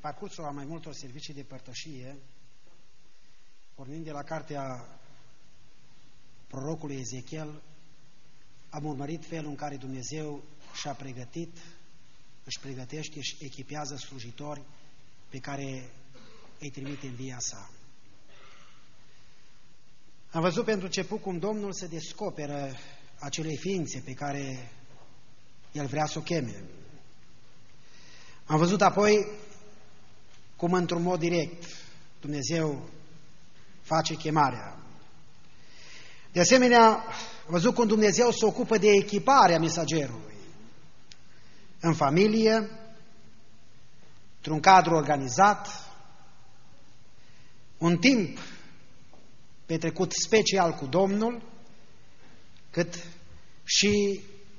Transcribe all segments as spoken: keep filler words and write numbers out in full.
parcursul a mai multor servicii de părtășie, pornind de la cartea prorocului Ezechiel, am urmărit felul în care Dumnezeu și-a pregătit, își pregătește și echipează slujitori pe care îi trimite în via sa. Am văzut pentru început cum Domnul se descoperă acelei ființe pe care El vrea să o cheme. Am văzut apoi cum într-un mod direct Dumnezeu face chemarea. De asemenea, am văzut cum Dumnezeu se ocupă de echiparea mesagerului în familie, într-un cadru organizat, un timp petrecut special cu Domnul, cât și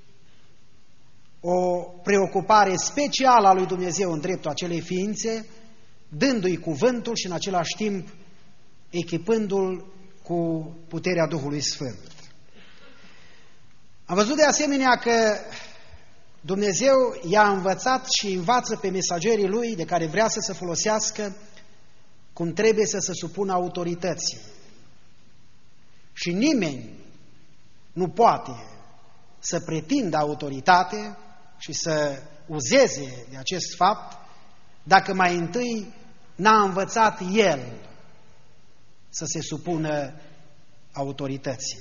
o preocupare specială a lui Dumnezeu în dreptul acelei ființe, dându-i cuvântul și în același timp echipându-l cu puterea Duhului Sfânt. Am văzut de asemenea că Dumnezeu i-a învățat și învață pe mesagerii Lui de care vrea să se folosească cum trebuie să se supună autorității. Și nimeni nu poate să pretindă autoritate și să uzeze de acest fapt dacă mai întâi n-a învățat el să se supună autorității.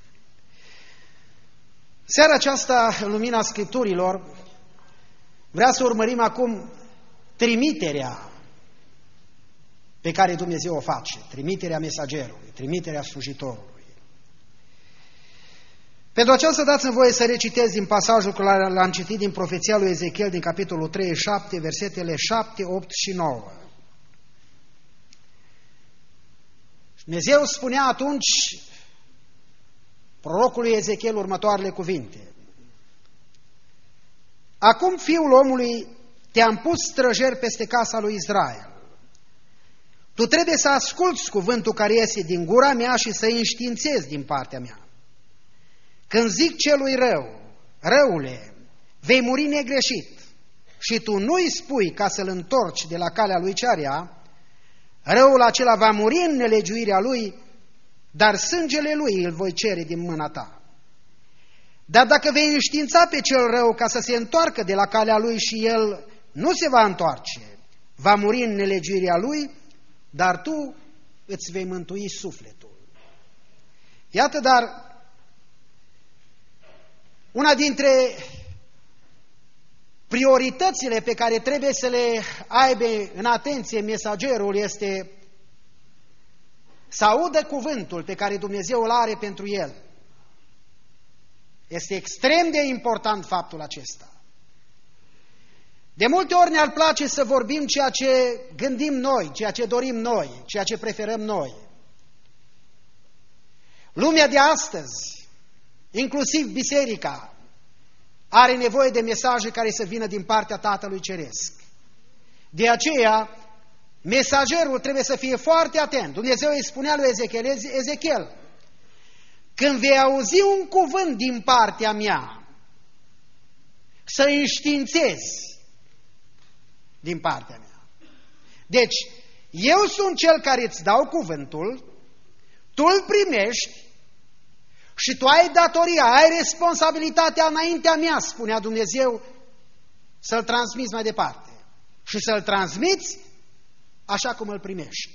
Seara aceasta, în lumina Scripturilor, vrea să urmărim acum trimiterea pe care Dumnezeu o face, trimiterea mesagerului, trimiterea slujitorului. Pentru aceasta dați-mi voie să recitez din pasajul care l-am citit din profeția lui Ezechiel din capitolul treizeci și șapte, versetele șapte, opt și nouă. Dumnezeu spunea atunci prorocului Ezechiel următoarele cuvinte: Acum, fiul omului, te-am pus străjer peste casa lui Israel. Tu trebuie să asculți cuvântul care iese din gura mea și să îi înștiințezi din partea mea. Când zic celui rău, răule, vei muri negreșit, și tu nu-i spui ca să-l întorci de la calea lui cea rea, răul acela va muri în nelegiuirea lui, dar sângele lui îl voi cere din mâna ta. Dar dacă vei înștiința pe cel rău ca să se întoarcă de la calea lui și el nu se va întoarce, va muri în nelegiuirea lui, dar tu îți vei mântui sufletul. Iată, dar, una dintre prioritățile pe care trebuie să le aibă în atenție mesagerul este să audă cuvântul pe care Dumnezeu îl are pentru el. Este extrem de important faptul acesta. De multe ori ne-ar place să vorbim ceea ce gândim noi, ceea ce dorim noi, ceea ce preferăm noi. Lumea de astăzi, inclusiv biserica, are nevoie de mesaje care să vină din partea Tatălui Ceresc. De aceea, mesagerul trebuie să fie foarte atent. Dumnezeu îi spunea lui Ezechiel, Ezechiel, când vei auzi un cuvânt din partea mea, să înștiințezi din partea mea. Deci, eu sunt cel care îți dau cuvântul, tu îl primești și tu ai datoria, ai responsabilitatea înaintea mea, spunea Dumnezeu, să-l transmiți mai departe. Și să-l transmiți așa cum îl primești.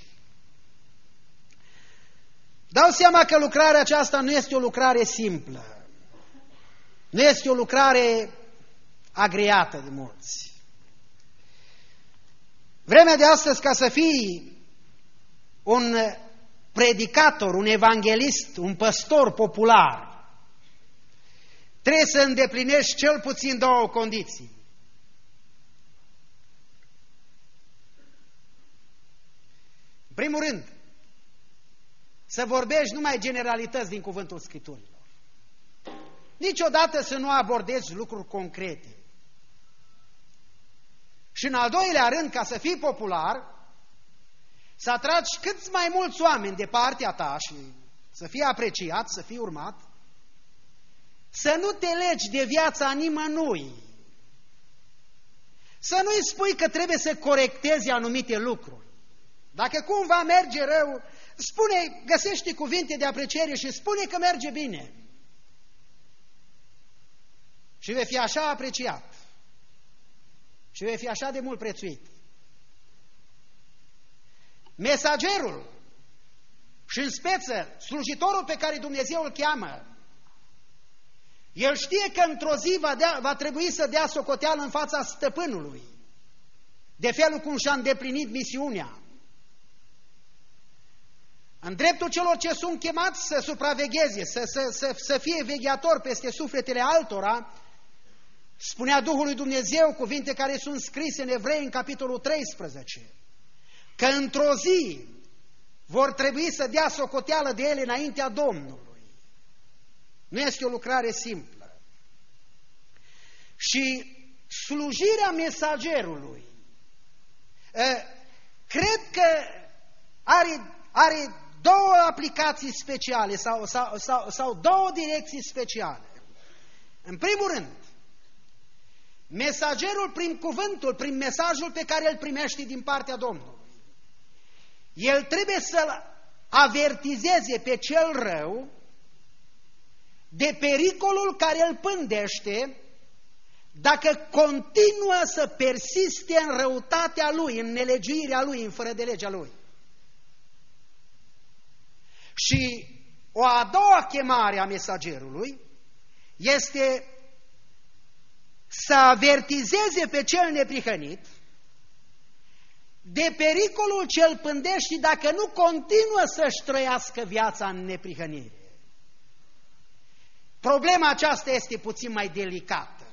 Dau seama că lucrarea aceasta nu este o lucrare simplă. Nu este o lucrare agreată de mulți. Vremea de astăzi, ca să fii un predicator, un evanghelist, un păstor popular, trebuie să îndeplinești cel puțin două condiții. În primul rând, să vorbești numai generalități din cuvântul Scripturilor. Niciodată să nu abordezi lucruri concrete. Și în al doilea rând, ca să fii popular, să atragi cât mai mulți oameni de partea ta și să fii apreciat, să fii urmat, să nu te legi de viața nimănui, Să nu-i spui că trebuie să corectezi anumite lucruri. Dacă cumva merge rău, spune, găsește cuvinte de apreciere și spune că merge bine. Și vei fi așa apreciat. Și vei fi așa de mult prețuit. Mesagerul și în speță slujitorul pe care Dumnezeu îl cheamă, el știe că într-o zi va, dea, va trebui să dea socoteală în fața stăpânului de felul cum și-a îndeplinit misiunea. În dreptul celor ce sunt chemați să supravegheze, să, să, să, să fie vegheator peste sufletele altora, spunea Duhul lui Dumnezeu cuvinte care sunt scrise în Evrei în capitolul treisprezece, că într-o zi vor trebui să dea socoteală de ele înaintea Domnului. Nu este o lucrare simplă. Și slujirea mesagerului, cred că are, are două aplicații speciale sau, sau, sau, sau două direcții speciale. În primul rând, mesagerul prin cuvântul, prin mesajul pe care îl primește din partea Domnului, el trebuie să-l avertizeze pe cel rău de pericolul care îl pândește dacă continuă să persiste în răutatea lui, în nelegiuirea lui, în fără de legea lui. Și o a doua chemare a mesagerului este să avertizeze pe cel neprihănit de pericolul ce îl pândește dacă nu continuă să-și trăiască viața în neprihănire. Problema aceasta este puțin mai delicată.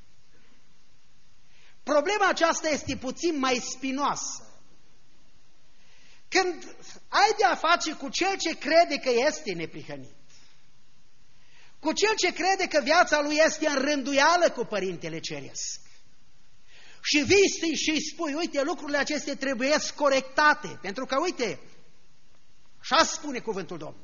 Problema aceasta este puțin mai spinoasă. Când ai de a face cu cel ce crede că este neprihănit, cu cel ce crede că viața lui este în rânduială cu Părintele Ceresc, și vii și îi spui, uite, lucrurile acestea trebuie corectate, pentru că, uite, așa spune cuvântul Domnului.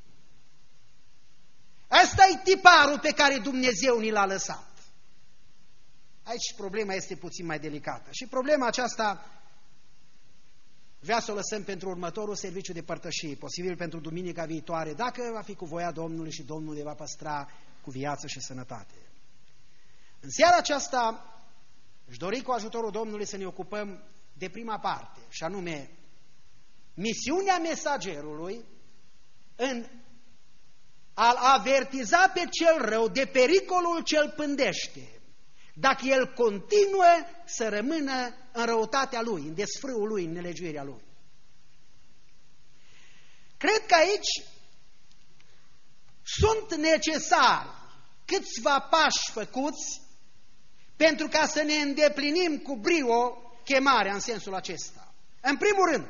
Ăsta e tiparul pe care Dumnezeu ni l-a lăsat. Aici problema este puțin mai delicată. Și problema aceasta vrea să o lăsăm pentru următorul serviciu de părtășie, posibil pentru duminica viitoare, dacă va fi cu voia Domnului și Domnul le va păstra cu viață și sănătate. În seara aceasta își dori cu ajutorul Domnului să ne ocupăm de prima parte, și anume misiunea mesagerului în a avertiza pe cel rău de pericolul ce îl pândește, dacă el continuă să rămână în răutatea lui, în desfrâul lui, în nelegiuirea lui. Cred că aici sunt necesari câțiva pași făcuți pentru ca să ne îndeplinim cu brio chemarea în sensul acesta. În primul rând,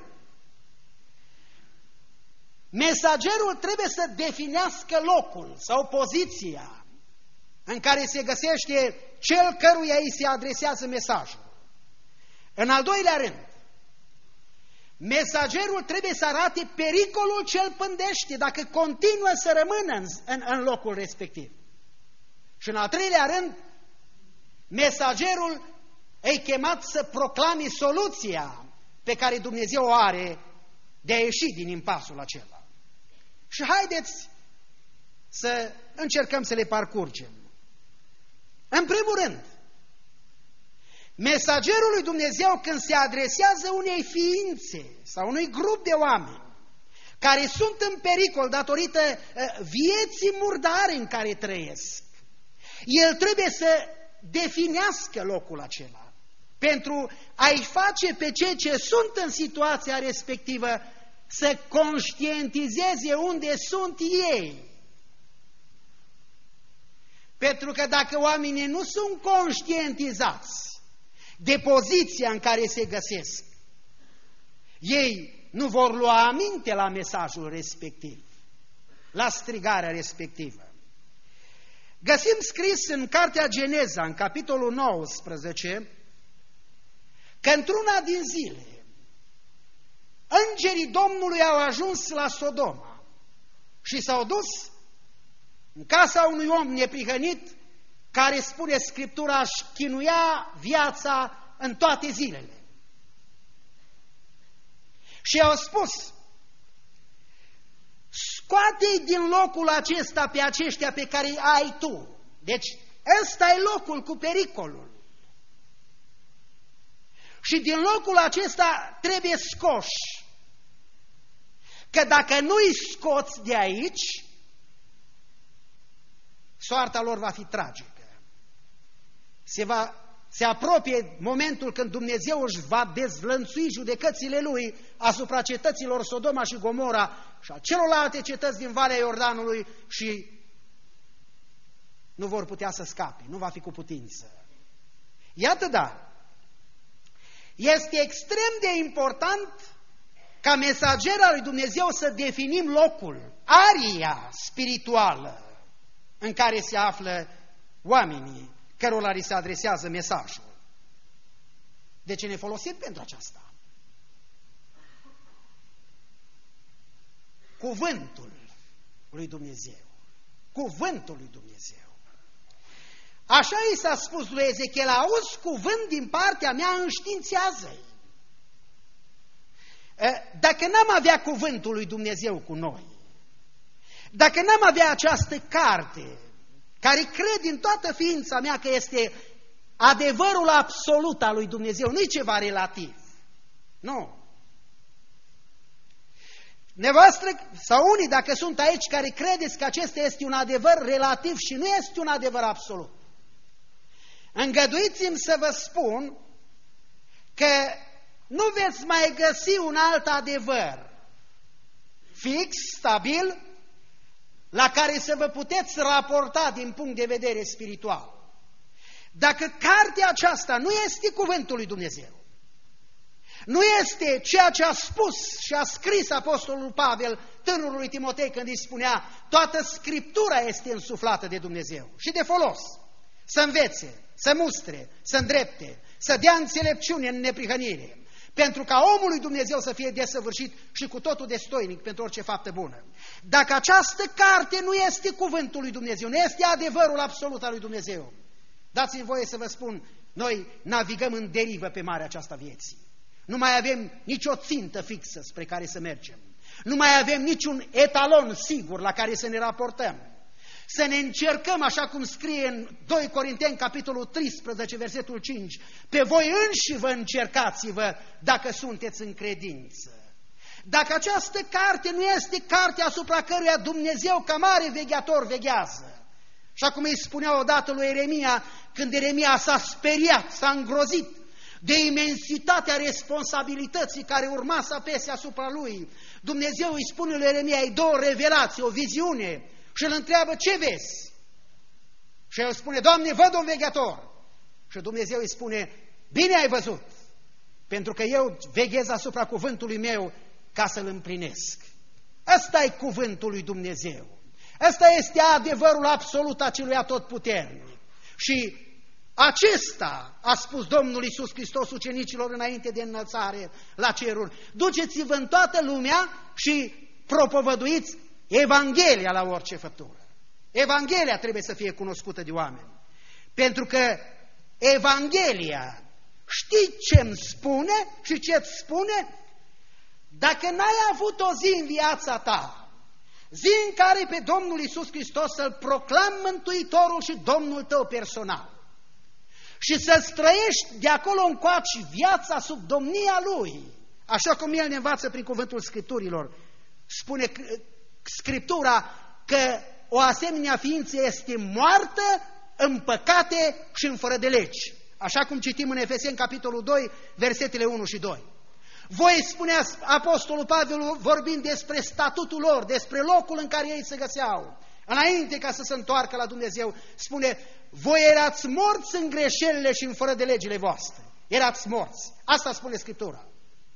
mesagerul trebuie să definească locul sau poziția în care se găsește cel căruia îi se adresează mesajul. În al doilea rând, mesagerul trebuie să arate pericolul ce îl pândește dacă continuă să rămână în, în, în locul respectiv. Și în al treilea rând, mesagerul e chemat să proclame soluția pe care Dumnezeu o are de a ieși din impasul acela. Și haideți să încercăm să le parcurgem. În primul rând, mesagerul lui Dumnezeu când se adresează unei ființe sau unui grup de oameni care sunt în pericol datorită vieții murdare în care trăiesc, el trebuie să definească locul acela pentru a-i face pe cei ce sunt în situația respectivă să conștientizeze unde sunt ei. Pentru că dacă oamenii nu sunt conștientizați de poziția în care se găsesc, ei nu vor lua aminte la mesajul respectiv, la strigarea respectivă. Găsim scris în cartea Geneza, în capitolul nouăsprezece, că într-una din zile îngerii Domnului au ajuns la Sodoma și s-au dus în casa unui om neprihănit care, spune Scriptura, își chinuia viața în toate zilele. Și au spus, scoate-i din locul acesta pe aceștia pe care îi ai tu. Deci ăsta e locul cu pericolul. Și din locul acesta trebuie scoși. Că dacă nu îi scoți de aici, soarta lor va fi tragică. Se, va, se apropie momentul când Dumnezeu își va dezlănțui judecățile Lui asupra cetăților Sodoma și Gomora și a celorlalte cetăți din Valea Iordanului și nu vor putea să scape, nu va fi cu putință. Iată, da, este extrem de important ca mesager al lui Dumnezeu să definim locul, aria spirituală în care se află oamenii cărora li se adresează mesajul. De ce ne folosim pentru aceasta? Cuvântul lui Dumnezeu. Cuvântul lui Dumnezeu. Așa i s-a spus lui Ezechiel, auzi cuvânt din partea mea, înștiințează-i. Dacă n-am avea cuvântul lui Dumnezeu cu noi, dacă n-am avea această carte, care cred din toată ființa mea că este adevărul absolut al lui Dumnezeu, nu e ceva relativ. Nu. Nevoastră, sau unii dacă sunt aici care credeți că acesta este un adevăr relativ și nu este un adevăr absolut, îngăduiți-mi să vă spun că nu veți mai găsi un alt adevăr fix, stabil, la care să vă puteți raporta din punct de vedere spiritual. Dacă cartea aceasta nu este cuvântul lui Dumnezeu, nu este ceea ce a spus și a scris apostolul Pavel tânărului Timotei când îi spunea, toată Scriptura este însuflată de Dumnezeu și de folos, să învețe, să mustre, să îndrepte, să dea înțelepciune în neprihănire, pentru ca omul lui Dumnezeu să fie desăvârșit și cu totul destoinic pentru orice faptă bună. Dacă această carte nu este cuvântul lui Dumnezeu, nu este adevărul absolut al lui Dumnezeu, dați-mi voie să vă spun, noi navigăm în derivă pe marea aceasta vieții. Nu mai avem nicio țintă fixă spre care să mergem. Nu mai avem niciun etalon sigur la care să ne raportăm. Să ne încercăm, așa cum scrie în doi Corinteni, capitolul treisprezece, versetul cinci, pe voi înși vă încercați-vă dacă sunteți în credință. Dacă această carte nu este cartea asupra căruia Dumnezeu ca mare vegheator veghează, așa cum îi spunea odată lui Ieremia, când Ieremia s-a speriat, s-a îngrozit de imensitatea responsabilității care urma să apese asupra lui, Dumnezeu îi spune lui Ieremia, ai două revelații, o viziune, și îl întreabă, ce vezi? Și el spune, Doamne, văd un vegheator. Și Dumnezeu îi spune, bine ai văzut, pentru că eu veghez asupra cuvântului meu ca să-l împlinesc. Ăsta e cuvântul lui Dumnezeu. Ăsta este adevărul absolut a celui atotputernic. Și acesta a spus Domnul Iisus Hristos ucenicilor înainte de înălțare la ceruri. Duceți-vă în toată lumea și propovăduiți Evanghelia la orice făptură. Evanghelia trebuie să fie cunoscută de oameni. Pentru că Evanghelia, știi ce-mi spune și ce-ți spune? Dacă n-ai avut o zi în viața ta, zi în care pe Domnul Iisus Hristos să-L proclami Mântuitorul și Domnul tău personal și să străiești de acolo încoace viața sub domnia Lui, așa cum El ne învață prin cuvântul Scripturilor, spune Scriptura că o asemenea ființă este moartă în păcate și în fără de legi. Așa cum citim în Efeseni, capitolul doi, versetele unu și doi. Voi, spunea apostolul Pavel, vorbind despre statutul lor, despre locul în care ei se găseau, înainte ca să se întoarcă la Dumnezeu, spune, voi erați morți în greșelile și în fără de legile voastre. Erați morți. Asta spune Scriptura.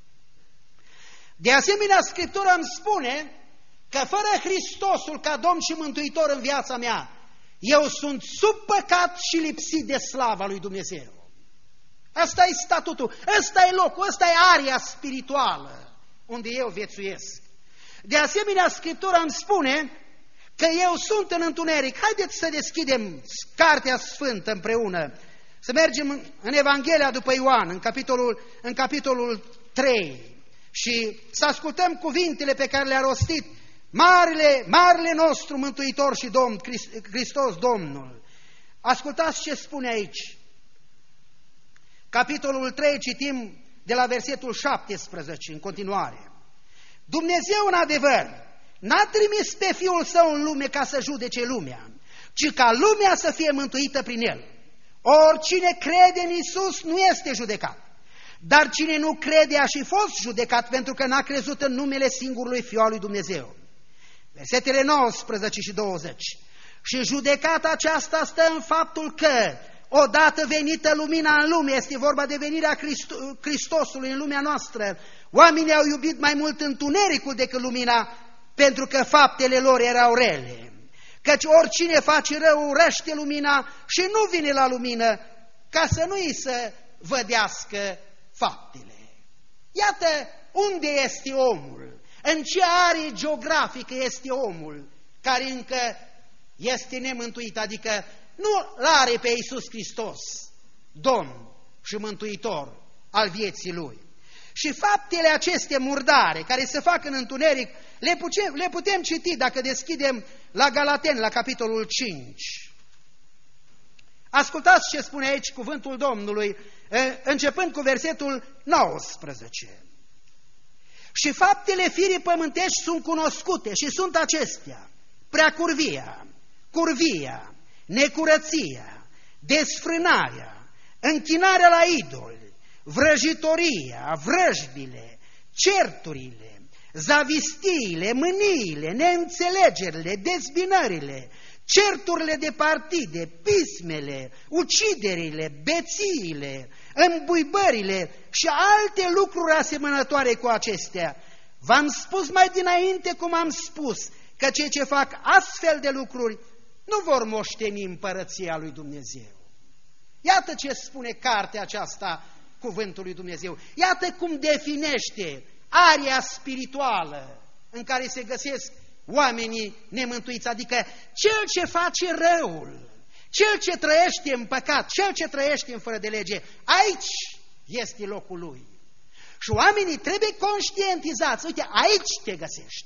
De asemenea, Scriptura îmi spune că fără Hristosul ca Domn și Mântuitor în viața mea, eu sunt sub păcat și lipsit de slava lui Dumnezeu. Asta e statutul, ăsta e locul, ăsta e aria spirituală unde eu viețuiesc. De asemenea, Scriptura îmi spune că eu sunt în întuneric. Haideți să deschidem Cartea Sfântă împreună, Să mergem în Evanghelia după Ioan, în capitolul, în capitolul trei, și să ascultăm cuvintele pe care le-a rostit Marele, marele nostru Mântuitor și Domn, Hristos Domnul. Ascultați ce spune aici. Capitolul trei, citim de la versetul șaptesprezece în continuare. Dumnezeu în adevăr n-a trimis pe Fiul Său în lume ca să judece lumea, ci ca lumea să fie mântuită prin El. Oricine crede în Iisus nu este judecat, dar cine nu crede a și fost judecat pentru că n-a crezut în numele singurului Fiul al lui Dumnezeu. Versetele nouăsprezece și douăzeci. Și judecata aceasta stă în faptul că, odată venită lumina în lume, este vorba de venirea Hristosului în lumea noastră, oamenii au iubit mai mult întunericul decât lumina, pentru că faptele lor erau rele. Căci oricine face rău urăște lumina și nu vine la lumină, ca să nu-i să vădească faptele. Iată unde este omul. În ce arie geografică este omul care încă este nemântuit, adică nu l-are pe Iisus Hristos, Domn și Mântuitor al vieții Lui. Și faptele aceste murdare care se fac în întuneric, le putem, le putem citi dacă deschidem la Galateni, la capitolul cinci. Ascultați ce spune aici cuvântul Domnului, începând cu versetul nouăsprezece. Și faptele firii pământești sunt cunoscute și sunt acestea: preacurvia, curvia, necurăția, desfrânarea, închinarea la idoli, vrăjitoria, vrăjbile, certurile, zavistiile, mâniile, neînțelegerile, dezbinările, certurile de partide, pismele, uciderile, bețiile, îmbuibările și alte lucruri asemănătoare cu acestea. V-am spus mai dinainte cum am spus, că cei ce fac astfel de lucruri nu vor moșteni împărăția lui Dumnezeu. Iată ce spune cartea aceasta, cuvântul lui Dumnezeu. Iată cum definește aria spirituală în care se găsesc oamenii nemântuiți, adică cel ce face răul, cel ce trăiește în păcat, cel ce trăiește în fără de lege, aici este locul lui. Și oamenii trebuie conștientizați, uite, aici te găsești.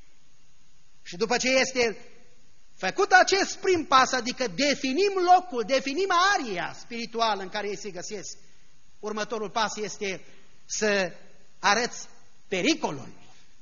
Și după ce este făcut acest prim pas, adică definim locul, definim aria spirituală în care ei se găsesc, următorul pas este să arăți pericolul.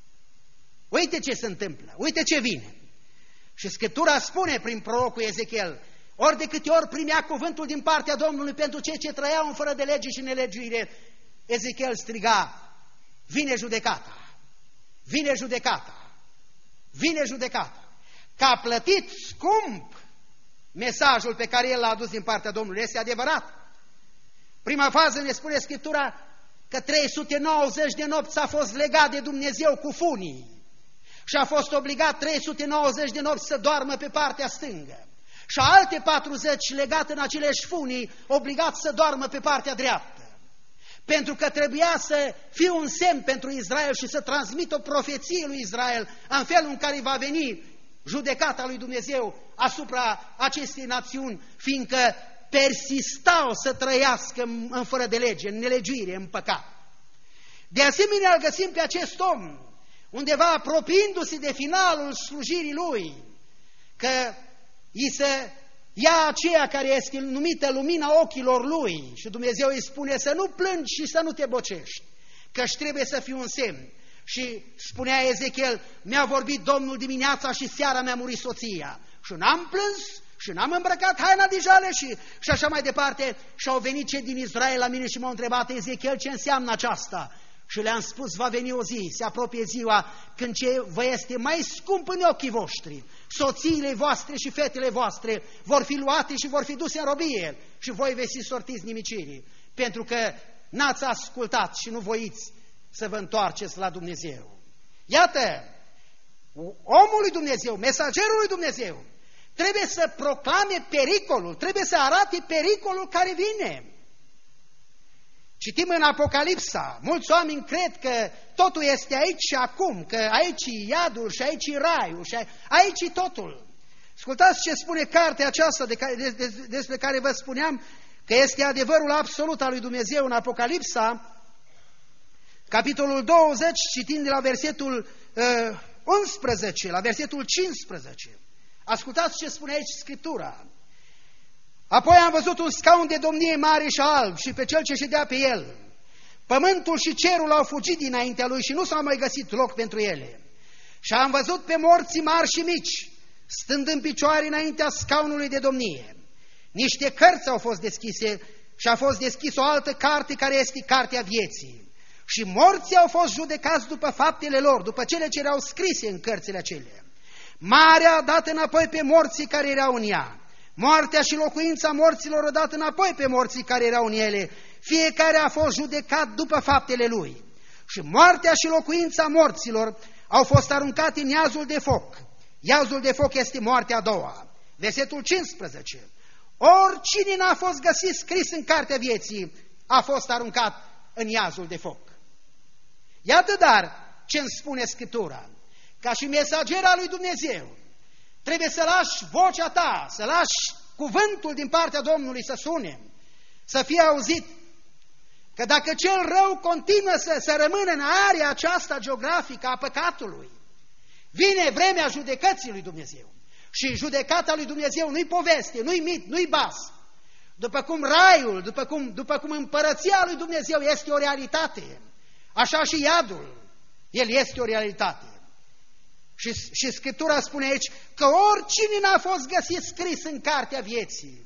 Uite ce se întâmplă, uite ce vine. Și Scriptura spune prin prorocul Ezechiel, ori de câte ori primea cuvântul din partea Domnului pentru cei ce trăiau în fără de lege și nelegiuire, Ezechiel striga, vine judecata, vine judecata, vine judecata. Că a plătit scump mesajul pe care el l-a adus din partea Domnului. Este adevărat. Prima fază ne spune Scriptura că trei sute nouăzeci de nopți a fost legat de Dumnezeu cu funii și a fost obligat trei sute nouăzeci de nopți să doarmă pe partea stângă și alte patruzeci legat în aceleși funii, obligat să doarmă pe partea dreaptă. Pentru că trebuia să fie un semn pentru Israel și să transmită o profeție lui Israel în felul în care va veni judecata lui Dumnezeu asupra acestei națiuni, fiindcă persistau să trăiască în fără de lege, în nelegiuire, în păcat. De asemenea, îl găsim pe acest om, undeva apropiindu-se de finalul slujirii lui, că îi se ia aceea care este numită lumina ochilor lui și Dumnezeu îi spune să nu plângi și să nu te bocești, că-și trebuie să fie un semn. Și spunea Ezechiel, mi-a vorbit Domnul dimineața și seara mi-a murit soția și n-am plâns și n-am îmbrăcat haina de jale și, și așa mai departe. Și au venit cei din Israel la mine și m-au întrebat, Ezechiel, ce înseamnă aceasta? Și le-am spus, va veni o zi, se apropie ziua când ce vă este mai scump în ochii voștri, soțiile voastre și fetele voastre vor fi luate și vor fi duse în robie și voi veți fi sortiți nimicirii, pentru că n-ați ascultat și nu voiți să vă întoarceți la Dumnezeu. Iată, omul lui Dumnezeu, mesagerul lui Dumnezeu, trebuie să proclame pericolul, trebuie să arate pericolul care vine. Citim în Apocalipsa, mulți oameni cred că totul este aici și acum, că aici e iadul și aici e raiul și aici e totul. Ascultați ce spune cartea aceasta de care, de, de, despre care vă spuneam, că este adevărul absolut al lui Dumnezeu în Apocalipsa, capitolul douăzeci, citind de la versetul uh, unsprezece, la versetul cincisprezece. Ascultați ce spune aici Scriptura. Apoi am văzut un scaun de domnie mare și alb și pe cel ce ședea pe el. Pământul și cerul au fugit dinaintea lui și nu s-a mai găsit loc pentru ele. Și am văzut pe morții mari și mici, stând în picioare înaintea scaunului de domnie. Niște cărți au fost deschise și a fost deschis o altă carte care este cartea vieții. Și morții au fost judecați după faptele lor, după cele ce erau scrise în cărțile acelea. Marea a dat înapoi pe morții care erau în ea. Moartea și locuința morților a dat înapoi pe morții care erau în ele. Fiecare a fost judecat după faptele lui. Și moartea și locuința morților au fost aruncate în iazul de foc. Iazul de foc este moartea a doua. Versetul cincisprezece. Oricine n-a fost găsit scris în cartea vieții a fost aruncat în iazul de foc. Iată dar ce îmi spune Scriptura. Ca și mesagera lui Dumnezeu, trebuie să lași vocea ta, să lași cuvântul din partea Domnului să sune, să fie auzit. Că dacă cel rău continuă să, să rămână în area aceasta geografică a păcatului, vine vremea judecății lui Dumnezeu. Și judecata lui Dumnezeu nu-i poveste, nu-i mit, nu-i bas. După cum raiul, după cum, după cum împărăția lui Dumnezeu este o realitate, așa și iadul, el este o realitate. Și, și Scriptura spune aici că oricine n-a fost găsit scris în cartea vieții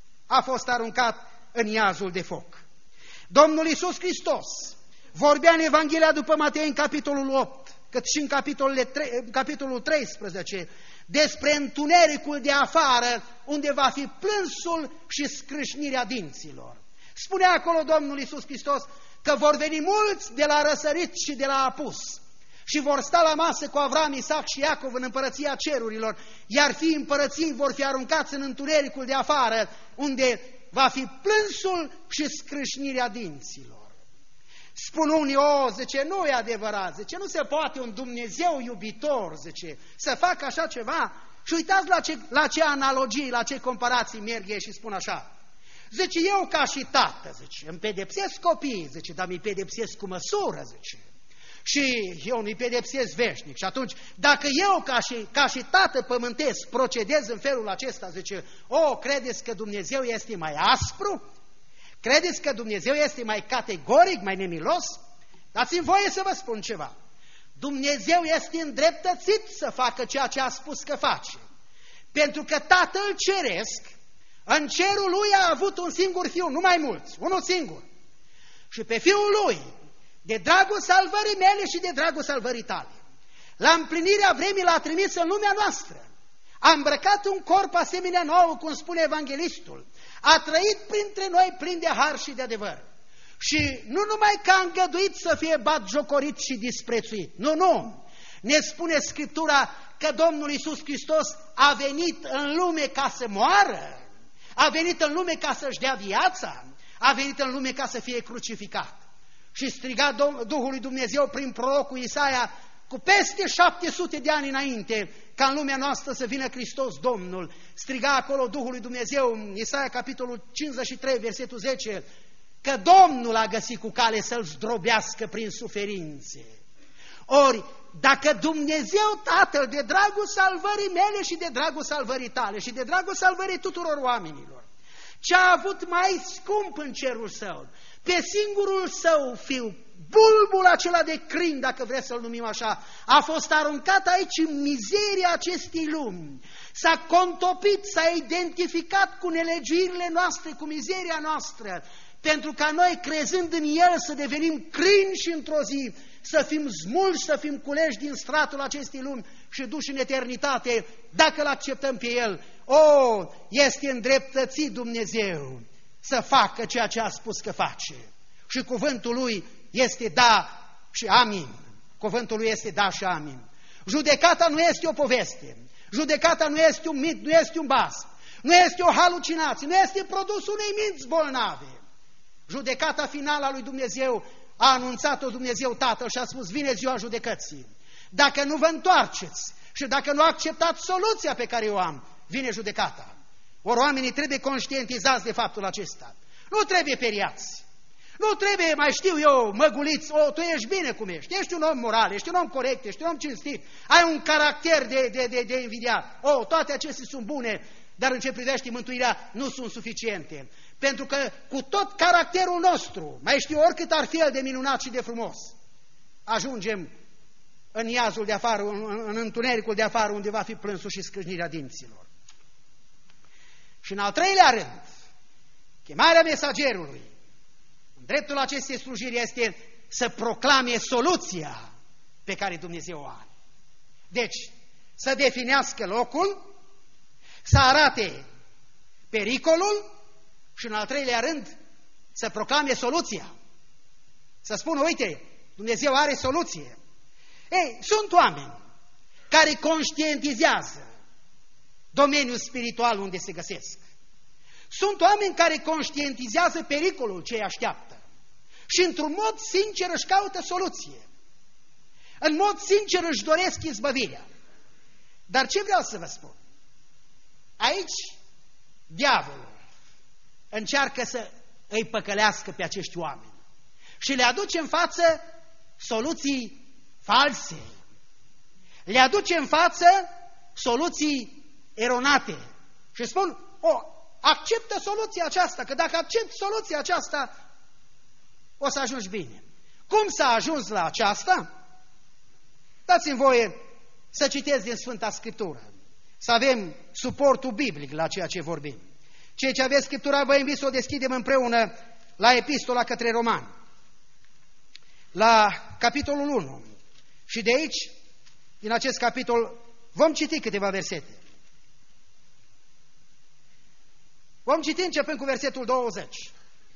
a fost aruncat în iazul de foc. Domnul Iisus Hristos vorbea în Evanghelia după Matei în capitolul opt, cât și în capitolul treisprezece, despre întunericul de afară, unde va fi plânsul și scrâșnirea dinților. Spune acolo Domnul Iisus Hristos că vor veni mulți de la răsărit și de la apus și vor sta la masă cu Avram, Isaac și Iacov în împărăția cerurilor, iar fiii împărăției vor fi aruncați în întunericul de afară, unde va fi plânsul și scrâșnirea dinților. Spun unii, o, zice, nu e adevărat, zice, nu se poate un Dumnezeu iubitor, zice, să facă așa ceva. Și uitați la ce, la ce analogii, la ce comparații merg ei și spun așa. Zice, eu ca și tată, zice, îmi pedepsesc copiii, zice, dar mi pedepsesc cu măsură, zice. Și eu nu-i pedepsesc veșnic. Și atunci, dacă eu ca și, ca și tată pământesc procedez în felul acesta, zice, o, credeți că Dumnezeu este mai aspru? Credeți că Dumnezeu este mai categoric, mai nemilos? Dați-mi voie să vă spun ceva. Dumnezeu este îndreptățit să facă ceea ce a spus că face. Pentru că Tatăl Ceresc, în cerul lui a avut un singur fiu, nu mai mulți, unul singur. Și pe fiul lui, de dragul salvării mele și de dragul salvării tale, la împlinirea vremii l-a trimis în lumea noastră. A îmbrăcat un corp asemenea nou, cum spune evanghelistul. A trăit printre noi plin de har și de adevăr. Și nu numai că a îngăduit să fie batjocorit și disprețuit. Nu, nu. Ne spune Scriptura că Domnul Iisus Hristos a venit în lume ca să moară. A venit în lume ca să-și dea viața. A venit în lume ca să fie crucificat. Și striga Duhul lui Dumnezeu prin prorocul Isaia cu peste șapte sute de ani înainte, ca în lumea noastră să vină Hristos Domnul. Striga acolo Duhul lui Dumnezeu, în Isaia capitolul cincizeci și trei, versetul zece, că Domnul a găsit cu cale să-l zdrobească prin suferințe. Ori, dacă Dumnezeu Tatăl, de dragul salvării mele și de dragul salvării tale și de dragul salvării tuturor oamenilor, ce a avut mai scump în cerul său, pe singurul său fiu, bulbul acela de crin, dacă vreți să-l numim așa, a fost aruncat aici în mizeria acestei lumi. S-a contopit, s-a identificat cu nelegiuirile noastre, cu mizeria noastră, pentru ca noi, crezând în El, să devenim crini și într-o zi să fim smulși, să fim culeși din stratul acestei lumi și duși în eternitate, dacă îl acceptăm pe El. O, este îndreptățit Dumnezeu să facă ceea ce a spus că face. Și cuvântul Lui este da și amin. Cuvântul Lui este da și amin. Judecata nu este o poveste. Judecata nu este un mit, nu este un bas. Nu este o halucinație, nu este produsul unei minți bolnave. Judecata finală a lui Dumnezeu a anunțat-o Dumnezeu Tatăl și a spus, vine ziua judecății. Dacă nu vă întoarceți și dacă nu acceptați soluția pe care o am, vine judecata. Ori oamenii trebuie conștientizați de faptul acesta. Nu trebuie periați. Nu trebuie, mai știu eu, măguliți, o, tu ești bine cum ești, ești un om moral, ești un om corect, ești un om cinstit, ai un caracter de, de, de, de invidiat. O, toate acestea sunt bune, dar în ce privește mântuirea nu sunt suficiente. Pentru că cu tot caracterul nostru, mai știu oricât ar fi el de minunat și de frumos, ajungem în iazul de afară, în, în întunericul de afară, unde va fi plânsul și scrâșnirea dinților. Și în al treilea rând, chemarea mesagerului, în dreptul acestei slujiri este să proclame soluția pe care Dumnezeu o are. Deci, să definească locul, să arate pericolul și, în al treilea rând, să proclame soluția. Să spună, uite, Dumnezeu are soluție. Ei, sunt oameni care conștientizează domeniul spiritual unde se găsesc. Sunt oameni care conștientizează pericolul ce îi așteaptă și într-un mod sincer își caută soluție. În mod sincer își doresc izbăvirea. Dar ce vreau să vă spun? Aici, diavolul încearcă să îi păcălească pe acești oameni și le aduce în față soluții false. Le aduce în față soluții eronate. Și spun, o, acceptă soluția aceasta, că dacă accepti soluția aceasta, o să ajungi bine. Cum s-a ajuns la aceasta? Dați-mi voie să citesc din Sfânta Scriptură, să avem suportul biblic la ceea ce vorbim. Cei ce aveți Scriptura, vă invit să o deschidem împreună la Epistola către Romani, la capitolul unu. Și de aici, din acest capitol, vom citi câteva versete. Vom citi începând cu versetul douăzeci,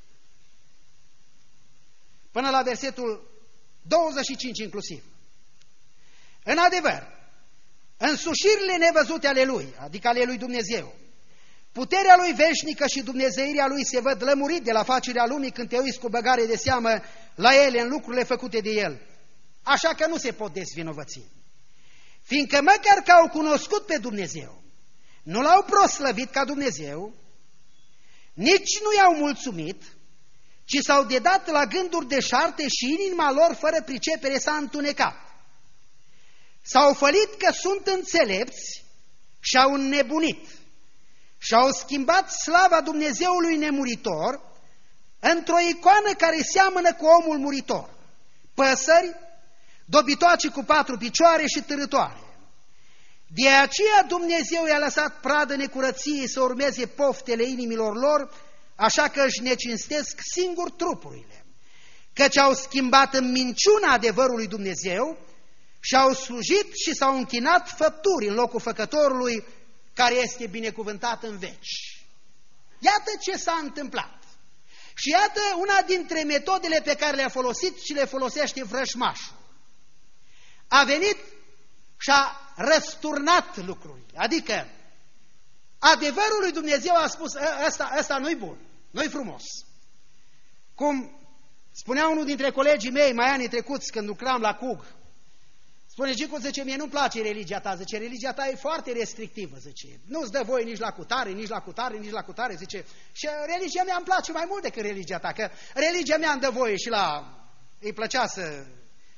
până la versetul douăzeci și cinci inclusiv. În adevăr, însușirile nevăzute ale Lui, adică ale Lui Dumnezeu, puterea Lui veșnică și dumnezeirea Lui se văd lămurit de la facerea lumii când te uiți cu băgare de seamă la ele în lucrurile făcute de El. Așa că nu se pot desvinovăți. Fiindcă măcar că au cunoscut pe Dumnezeu, nu L-au proslăvit ca Dumnezeu, nici nu i-au mulțumit, ci s-au dedat la gânduri deșarte și inima lor fără pricepere s-a întunecat. S-au fălit că sunt înțelepți și au înnebunit și au schimbat slava Dumnezeului nemuritor într-o icoană care seamănă cu omul muritor, păsări, dobitoace cu patru picioare și târătoare. De aceea Dumnezeu i-a lăsat pradă necurăției să urmeze poftele inimilor lor, așa că își necinstesc singur trupurile, căci au schimbat în minciuna adevărului Dumnezeu și au slujit și s-au închinat făpturi în locul făcătorului, care este binecuvântat în veci. Iată ce s-a întâmplat. Și iată una dintre metodele pe care le-a folosit și le folosește vrăjmașul. A venit și a răsturnat lucrurile. Adică adevărul lui Dumnezeu a spus, ăsta, ăsta nu-i bun, nu-i frumos. Cum spunea unul dintre colegii mei mai anii trecuți când lucram la C U G, spune, Gicu, zice, mie nu-mi place religia ta, zice, religia ta e foarte restrictivă, zice, nu-ți dă voie nici la cutare, nici la cutare, nici la cutare, zice, și religia mea îmi place mai mult decât religia ta, că religia mea îmi dă voie și la, îi plăcea să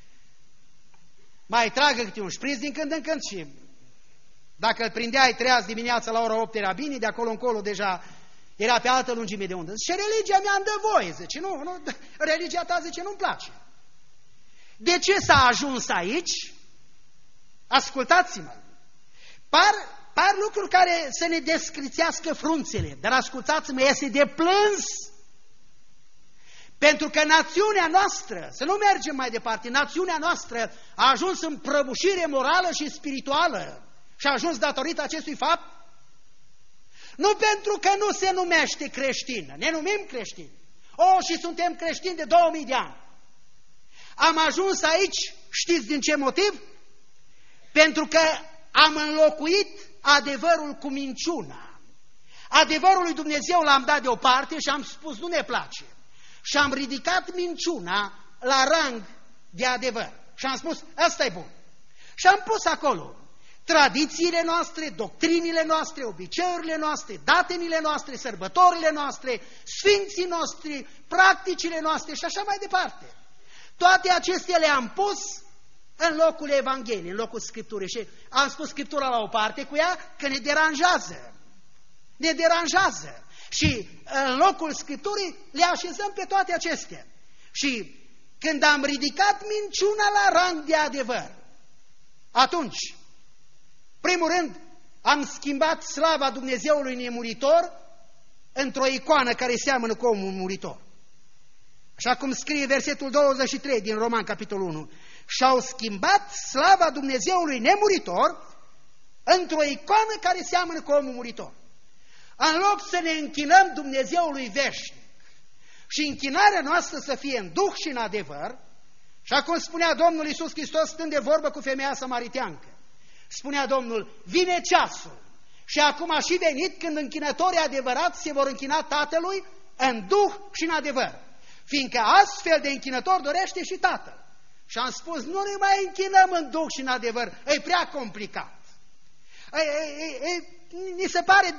mai tragă câte un șpriț din când în când și dacă îl prindeai treaz dimineața la ora opt era bine, de acolo încolo deja era pe altă lungime de undă. Și religia mea îmi dă voie, zice, nu, nu, religia ta, zice, nu-mi place. De ce s-a ajuns aici? Ascultați-mă, par, par lucruri care să ne descrițească frunțele, dar ascultați-mă, este de plâns, pentru că națiunea noastră, să nu mergem mai departe, națiunea noastră a ajuns în prăbușire morală și spirituală și a ajuns datorită acestui fapt, nu pentru că nu se numește creștină, ne numim creștini, o, și suntem creștini de două mii de ani. Am ajuns aici, știți din ce motiv? Pentru că am înlocuit adevărul cu minciuna. Adevărul lui Dumnezeu l-am dat deoparte și am spus nu ne place. Și am ridicat minciuna la rang de adevăr. Și am spus ăsta e bun. Și am pus acolo tradițiile noastre, doctrinile noastre, obiceiurile noastre, datenile noastre, sărbătorile noastre, sfinții noștri, practicile noastre și așa mai departe. Toate acestea le-am pus în locul Evangheliei, în locul Scripturii. Și am spus Scriptura la o parte cu ea că ne deranjează. Ne deranjează. Și în locul Scripturii le așezăm pe toate acestea. Și când am ridicat minciuna la rang de adevăr, atunci, primul rând, am schimbat slava Dumnezeului nemuritor într-o icoană care seamănă cu omul muritor. Așa cum scrie versetul douăzeci și trei din Roman, capitolul unu. Și-au schimbat slava Dumnezeului nemuritor într-o icoană care seamănă cu omul muritor. În loc să ne închinăm Dumnezeului veșnic și închinarea noastră să fie în duh și în adevăr, și acum spunea Domnul Iisus Hristos stând de vorbă cu femeia samariteancă, spunea Domnul, vine ceasul și acum a și venit când închinătorii adevărați se vor închina Tatălui în duh și în adevăr, fiindcă astfel de închinător dorește și Tatăl. Și am spus, nu ne mai închinăm în duh și în adevăr, e prea complicat. E, e, e, ni se pare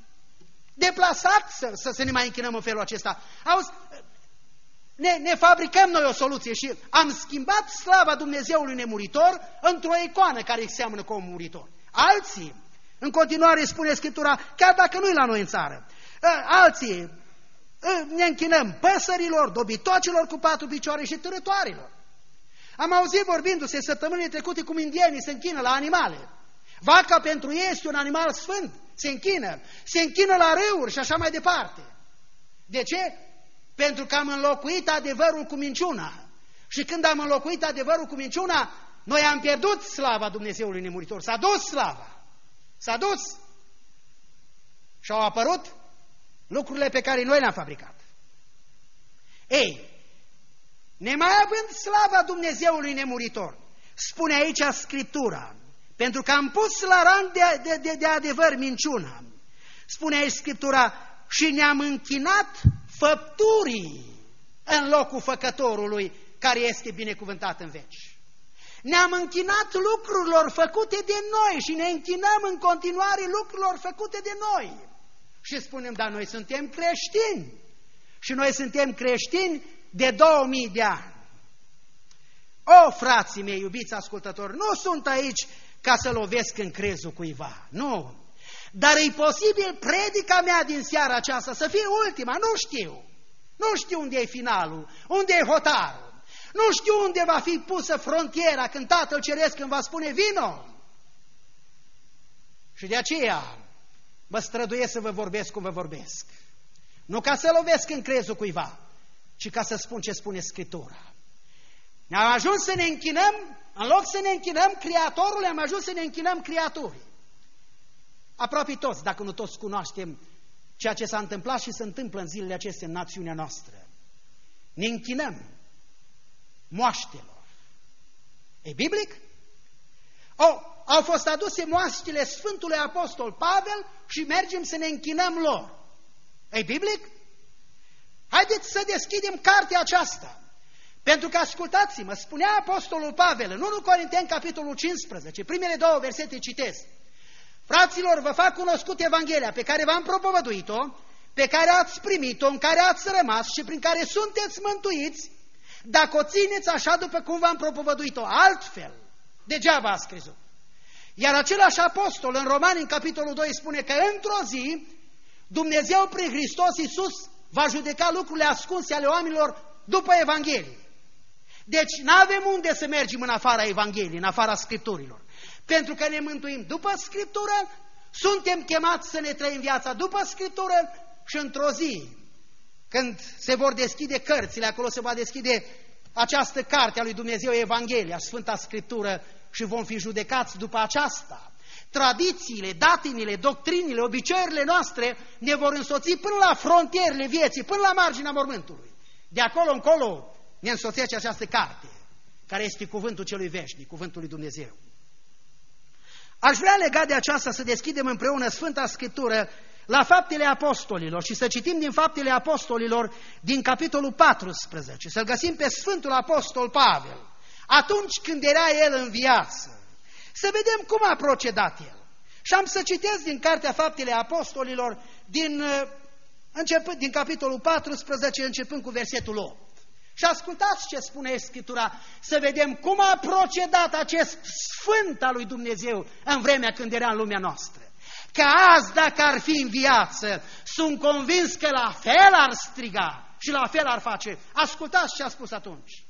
deplasat să, să, să ne mai închinăm în felul acesta. Auzi, ne, ne fabricăm noi o soluție și am schimbat slava Dumnezeului nemuritor într-o icoană care seamănă cu omul muritor. Alții, în continuare spune Scriptura, chiar dacă nu e la noi în țară, alții ne închinăm păsărilor, dobitoacilor cu patru picioare și târătoarelor. Am auzit vorbindu-se săptămânile trecute cum indienii se închină la animale. Vaca pentru ei este un animal sfânt, se închină, se închină la râuri și așa mai departe. De ce? Pentru că am înlocuit adevărul cu minciuna. Și când am înlocuit adevărul cu minciuna, noi am pierdut slava Dumnezeului nemuritor. S-a dus slava. S-a dus. Și au apărut lucrurile pe care noi le-am fabricat. Ei, nemai având slava Dumnezeului nemuritor, spune aici Scriptura, pentru că am pus la rang de, de, de, de adevăr minciuna, spune aici Scriptura, și ne-am închinat făpturii în locul făcătorului care este binecuvântat în veci. Ne-am închinat lucrurilor făcute de noi și ne închinăm în continuare lucrurilor făcute de noi. Și spunem, dar noi suntem creștini și noi suntem creștini de două mii de ani. O, frații mei, iubiți ascultători, nu sunt aici ca să lovesc în crezul cuiva, nu. Dar e posibil predica mea din seara aceasta să fie ultima, nu știu. Nu știu unde e finalul, unde e hotarul. Nu știu unde va fi pusă frontiera când Tatăl Ceresc când va spune vino. Și de aceea mă străduiesc să vă vorbesc cum vă vorbesc. Nu ca să lovesc în crezul cuiva, ci ca să spun ce spune Scriptura. Ne-am ajuns să ne închinăm, în loc să ne închinăm Creatorului, am ajuns să ne închinăm creaturii. Aproape toți, dacă nu toți cunoaștem ceea ce s-a întâmplat și se întâmplă în zilele acestea în națiunea noastră. Ne închinăm moaștelor. E biblic? Au, au fost aduse moaștele Sfântului Apostol Pavel și mergem să ne închinăm lor. E biblic? Haideți să deschidem cartea aceasta. Pentru că, ascultați-mă, spunea Apostolul Pavel în întâi Corinteni, capitolul cincisprezece, primele două versete citesc. Fraților, vă fac cunoscut Evanghelia pe care v-am propovăduit-o, pe care ați primit-o, în care ați rămas și prin care sunteți mântuiți, dacă o țineți așa după cum v-am propovăduit-o, altfel, degeaba ați crezut. Iar același apostol în Romani, în capitolul doi, spune că într-o zi Dumnezeu prin Hristos Iisus va judeca lucrurile ascunse ale oamenilor după Evanghelie. Deci nu avem unde să mergem în afara Evangheliei, în afara Scripturilor. Pentru că ne mântuim după Scriptură, suntem chemați să ne trăim viața după Scriptură și într-o zi, când se vor deschide cărțile, acolo se va deschide această carte a lui Dumnezeu, Evanghelia, Sfânta Scriptură, și vom fi judecați după aceasta. Tradițiile, datinile, doctrinile, obiceiurile noastre ne vor însoți până la frontierele vieții, până la marginea mormântului. De acolo încolo ne însoțește această carte, care este cuvântul celui veșnic, cuvântul lui Dumnezeu. Aș vrea legat de aceasta să deschidem împreună Sfânta Scriptură la Faptele Apostolilor și să citim din Faptele Apostolilor din capitolul paisprezece, să-l găsim pe Sfântul Apostol Pavel, atunci când era el în viață, Să vedem cum a procedat el. Și am să citesc din Cartea Faptele Apostolilor, din, începând, din capitolul paisprezece, începând cu versetul opt. Și ascultați ce spune Scriptura, să vedem cum a procedat acest sfânt al lui Dumnezeu în vremea când era în lumea noastră. Că azi, dacă ar fi în viață, sunt convins că la fel ar striga și la fel ar face. Ascultați ce a spus atunci.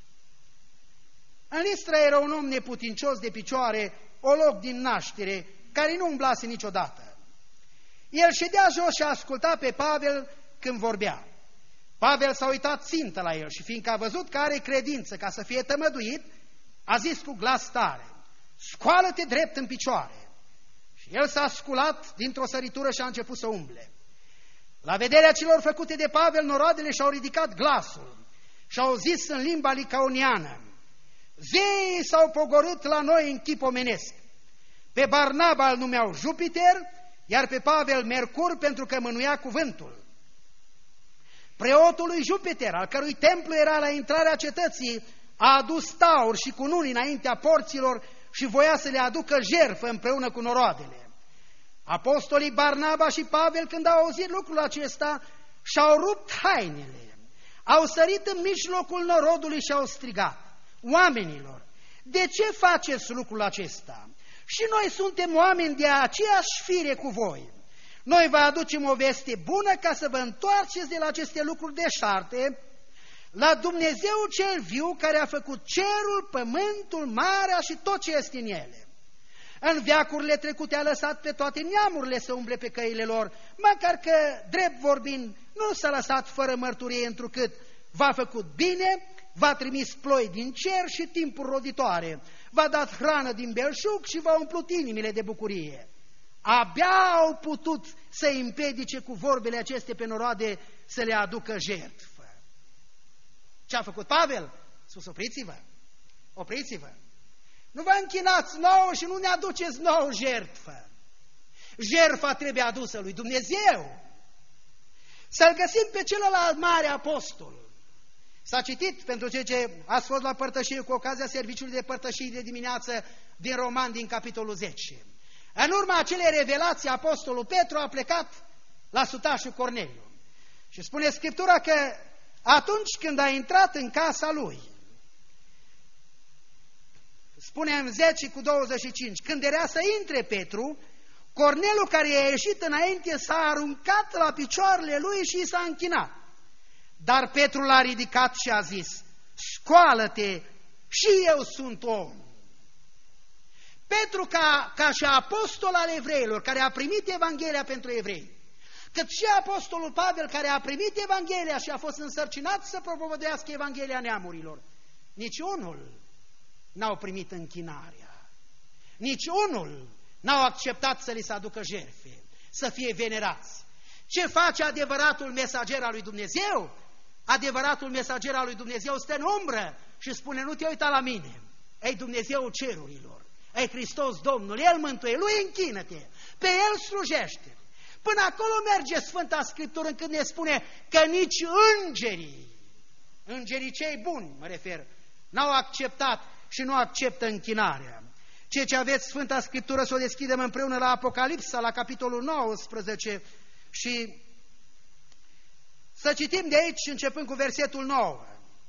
În Listra era un om neputincios de picioare, olog din naștere, care nu umblase niciodată. El ședea jos și asculta pe Pavel când vorbea. Pavel s-a uitat țintă la el și fiindcă a văzut că are credință ca să fie tămăduit, a zis cu glas tare: scoală-te drept în picioare. Și el s-a sculat dintr-o săritură și a început să umble. La vederea celor făcute de Pavel, noroadele și-au ridicat glasul și au zis în limba licaoniană: zeii s-au pogorât la noi în chip omenesc. Pe Barnaba îl numeau Jupiter, iar pe Pavel Mercur, pentru că mânuia cuvântul. Preotul lui Jupiter, al cărui templu era la intrarea cetății, a adus tauri și cununi înaintea porților și voia să le aducă jertfă împreună cu noroadele. Apostolii Barnaba și Pavel, când au auzit lucrul acesta, și-au rupt hainele, au sărit în mijlocul norodului și au strigat: oamenilor, de ce faceți lucrul acesta? Și noi suntem oameni de aceeași fire cu voi. Noi vă aducem o veste bună ca să vă întoarceți de la aceste lucruri deșarte la Dumnezeu cel viu, care a făcut cerul, pământul, marea și tot ce este în ele. În veacurile trecute a lăsat pe toate neamurile să umble pe căile lor, măcar că, drept vorbind, nu s-a lăsat fără mărturie, întrucât v-a făcut bine, v-a trimis ploi din cer și timpuri roditoare, v-a dat hrană din belșug și v-a umplut inimile de bucurie. Abia au putut să împiedice cu vorbele acestea pe noroade să le aducă jertfă. Ce a făcut Pavel? Sus, opriți-vă, opriți-vă. Nu vă închinați nouă și nu ne aduceți nouă jertfă. Jertfa trebuie adusă lui Dumnezeu. Să-l găsim pe celălalt mare apostol. S-a citit, pentru cei ce ați fost la părtășie cu ocazia serviciului de părtășie de dimineață din Roman, din capitolul zece. În urma acelei revelații, apostolul Petru a plecat la sutașul Corneliu. Și spune Scriptura că atunci când a intrat în casa lui, spune în zece cu douăzeci și cinci, când era să intre Petru, Corneliu, care i-a ieșit înainte, s-a aruncat la picioarele lui și s-a închinat. Dar Petru l-a ridicat și a zis: scoală-te, și eu sunt om. Petru, ca, ca și apostol al evreilor, care a primit Evanghelia pentru evrei, cât și apostolul Pavel, care a primit Evanghelia și a fost însărcinat să propovăduiască Evanghelia neamurilor, nici unul n-au primit închinarea, nici unul n-au acceptat să li se aducă jertfe, să fie venerați. Ce face adevăratul mesager al lui Dumnezeu? Adevăratul mesager al lui Dumnezeu stă în umbră și spune: nu te uita la mine, ei Dumnezeu cerurilor, ei Hristos Domnul, El mântuie, Lui închină-te, pe El slujește. Până acolo merge Sfânta Scriptură, încât ne spune că nici îngerii, îngerii cei buni, mă refer, n-au acceptat și nu acceptă închinarea. Ceea ce aveți Sfânta Scriptură, să o deschidem împreună la Apocalipsa, la capitolul nouăsprezece, și să citim de aici, începând cu versetul nouă.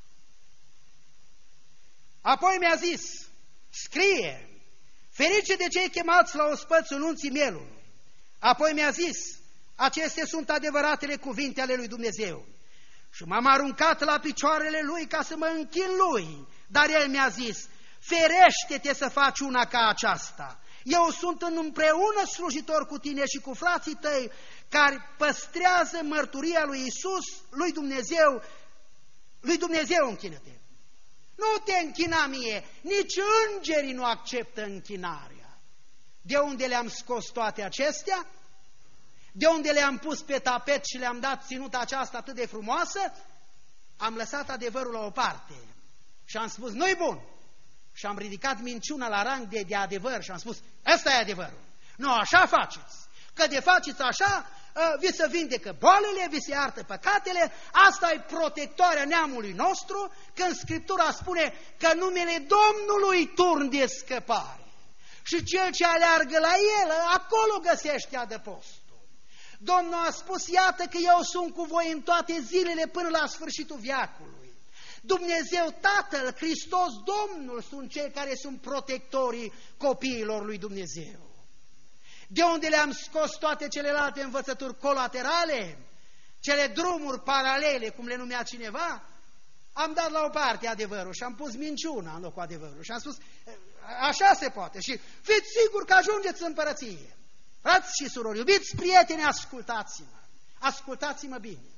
Apoi mi-a zis: scrie, ferice de cei chemați la ospățul nunții mielului. Apoi mi-a zis: acestea sunt adevăratele cuvinte ale lui Dumnezeu. Și m-am aruncat la picioarele lui ca să mă închin lui. Dar el mi-a zis: ferește-te să faci una ca aceasta. Eu sunt împreună slujitor cu tine și cu frații tăi care păstrează mărturia lui Iisus, lui Dumnezeu. Lui Dumnezeu închină-te. Nu te închina mie, nici îngerii nu acceptă închinarea. De unde le-am scos toate acestea? De unde le-am pus pe tapet și le-am dat ținuta aceasta atât de frumoasă? Am lăsat adevărul la o parte și am spus: nu-i bun. Și am ridicat minciuna la rang de, de adevăr și am spus: ăsta e adevărul. Nu, așa faceți. Că de faceți așa, vi se vindecă boalele, vi se iartă păcatele. Asta e protectoarea neamului nostru, când Scriptura spune că numele Domnului turn de scăpare. Și cel ce aleargă la el, acolo găsește adăpostul. Domnul a spus, iată că eu sunt cu voi în toate zilele până la sfârșitul veacului. Dumnezeu Tatăl, Hristos Domnul sunt cei care sunt protectorii copiilor lui Dumnezeu. De unde le-am scos toate celelalte învățături colaterale, cele drumuri paralele, cum le numea cineva, am dat la o parte adevărul și am pus minciuna în locul adevărului și am spus, așa se poate și fiți siguri că ajungeți în împărăție. Frați și surori, iubiți prieteni, ascultați-mă, ascultați-mă bine.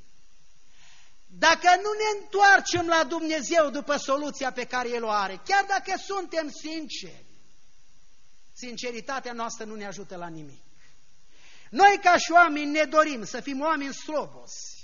Dacă nu ne întoarcem la Dumnezeu după soluția pe care El o are, chiar dacă suntem sinceri, sinceritatea noastră nu ne ajută la nimic. Noi ca și oameni ne dorim să fim oameni slobosi,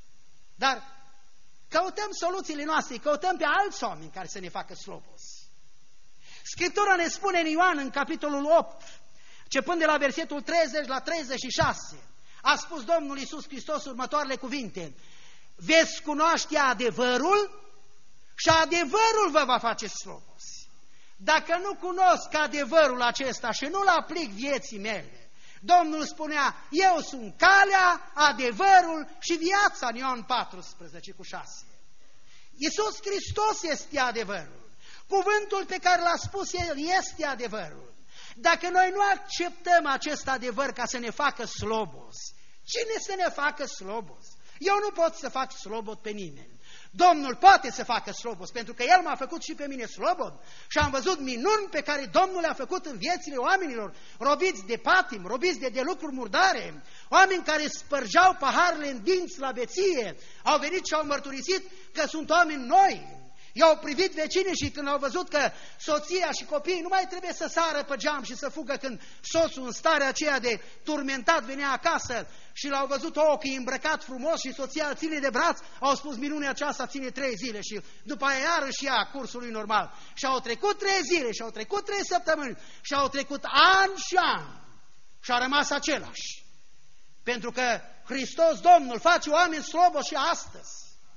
dar căutăm soluțiile noastre, căutăm pe alți oameni care să ne facă slobosi. Scriptura ne spune în Ioan, în capitolul opt, începând de la versetul treizeci la treizeci și șase, a spus Domnul Iisus Hristos următoarele cuvinte: veți cunoaște adevărul și adevărul vă va face slobosi. Dacă nu cunosc adevărul acesta și nu-l aplic vieții mele, Domnul spunea, eu sunt calea, adevărul și viața, în Ioan paisprezece cu șase. Iisus Hristos este adevărul. Cuvântul pe care l-a spus El este adevărul. Dacă noi nu acceptăm acest adevăr ca să ne facă slobos, cine să ne facă slobos? Eu nu pot să fac slobot pe nimeni. Domnul poate să facă slobos, pentru că El m-a făcut și pe mine slobod și am văzut minuni pe care Domnul le-a făcut în viețile oamenilor, robiți de patim, robiți de, de lucruri murdare, oameni care spărgeau paharele în dinți la beție, au venit și au mărturisit că sunt oameni noi. I-au privit vecinii și când au văzut că soția și copiii nu mai trebuie să sară pe geam și să fugă când soțul în starea aceea de turmentat venea acasă și l-au văzut ochii îmbrăcat frumos și soția îl ține de braț, au spus minunea aceasta ține trei zile și după aia iarăși ia cursul lui normal. Și au trecut trei zile și au trecut trei săptămâni și au trecut ani și ani și a rămas același. Pentru că Hristos Domnul face oameni sloboși și astăzi.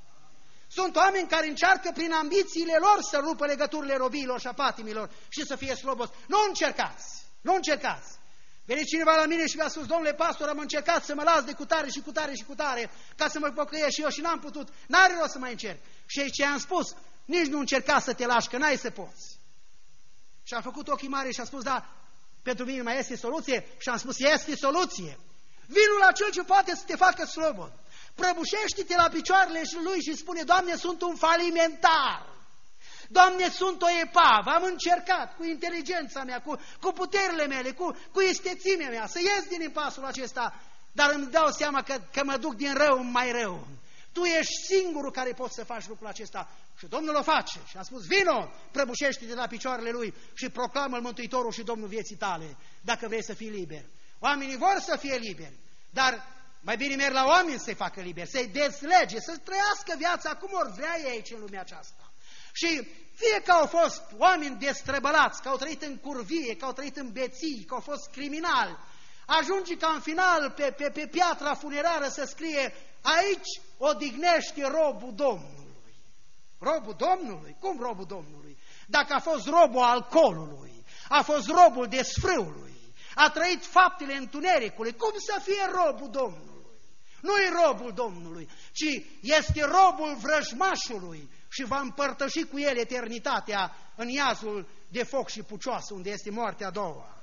Sunt oameni care încearcă prin ambițiile lor să rupă legăturile robiilor și a patimilor și să fie slobos. Nu încercați, nu încercați. Veni cineva la mine și mi-a spus, domnule pastor, am încercat să mă las de cutare și cutare și cutare ca să mă pocăiesc și eu și n-am putut. N-are rost să mai încerc. Și ce am spus, nici nu încerca să te lași, că n-ai să poți. Și a făcut ochii mari și a spus, da, pentru mine mai este soluție? Și am spus, este soluție. Vinul la cel ce poate să te facă slobod. Prăbușește-te la picioarele lui și spune, Doamne, sunt un falimentar. Doamne, sunt o epavă, am încercat cu inteligența mea, cu, cu puterile mele, cu, cu istețimea mea să ies din impasul acesta, dar îmi dau seama că, că mă duc din rău în mai rău. Tu ești singurul care poți să faci lucrul acesta. Și Domnul o face. Și a spus, vino, prăbușește-te la picioarele lui și proclamă-L Mântuitorul și Domnul vieții tale, dacă vrei să fii liber. Oamenii vor să fie liberi, dar mai bine merg la oameni să-i facă liberi, să-i dezlege, să trăiască viața cum ori vrea ei aici în lumea aceasta. Și fie că au fost oameni destrăbălați, că au trăit în curvie, că au trăit în beții, că au fost criminali, ajunge ca în final pe, pe, pe piatra funerară să scrie, aici odihnește robul Domnului. Robul Domnului? Cum robul Domnului? Dacă a fost robul alcoolului, a fost robul desfrâului, a trăit faptele întunericului, cum să fie robul Domnului? Nu-i robul Domnului, ci este robul vrăjmașului și va împărtăși cu el eternitatea în iazul de foc și pucioasă, unde este moartea a doua.